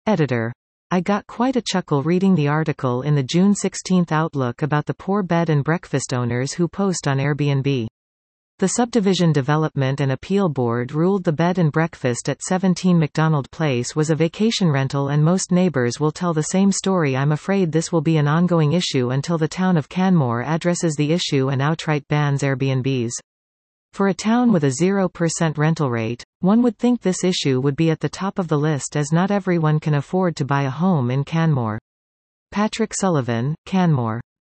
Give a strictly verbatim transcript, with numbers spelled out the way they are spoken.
Editor. I got quite a chuckle reading the article in the June sixteenth Outlook about the poor bed and breakfast owners who post on Airbnb. The Subdivision Development and Appeal Board ruled the bed and breakfast at seventeen McDonald Place was a vacation rental, and most neighbors will tell the same story. I'm afraid this will be an ongoing issue until the town of Canmore addresses the issue and outright bans Airbnbs. For a town with a zero percent rental rate, one would think this issue would be at the top of the list, as not everyone can afford to buy a home in Canmore. Patrick Sullivan, Canmore.